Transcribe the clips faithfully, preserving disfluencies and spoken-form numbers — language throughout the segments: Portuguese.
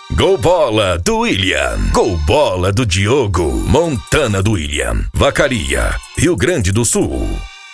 Gol Bola do William. Gol Bola do Diogo. Montana do William. Vacaria, Rio Grande do Sul.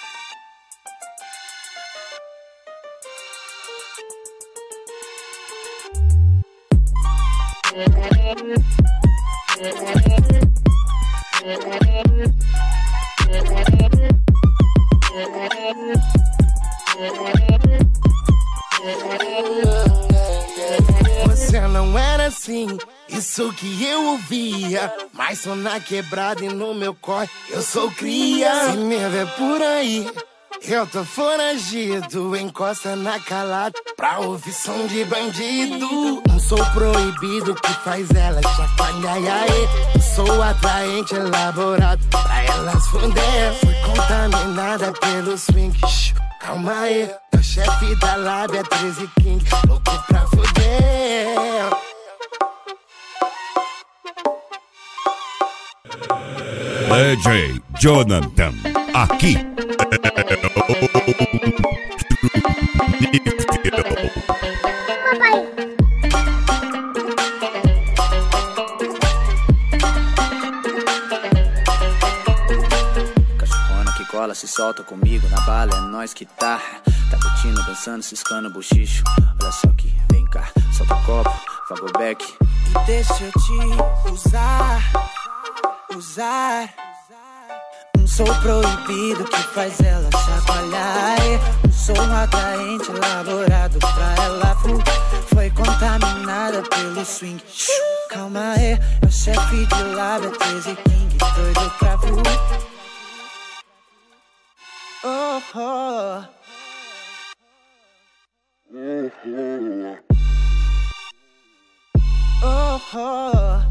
Você não era assim, isso que eu ouvia, mas só na quebrada e no meu corre eu sou cria. Se me vê por aí, eu tô foragido, encosta na calada pra ouvir som de bandido. Não sou proibido que faz ela chacoalhar, eu sou atraente, elaborado pra elas funder. Fui contaminada pelo swing, shh, calma aí, o chefe da lábia é treze King, louco pra fuder. D J Jonathan, aqui cachorrona que cola, se solta comigo na bala, é nós que tá. Tá curtindo, dançando, ciscando bochicho. Olha só que vem cá, solta o copo, Fagobeck. E deixa eu te usar, usar. Não sou proibido que faz ela chacoalhar. Não sou um atraente elaborado pra ela. Foi contaminada pelo swing. Shhh, calma aí, é o chefe de lábia, treze King, doido pra fuder. Oh, oh. Oh, oh.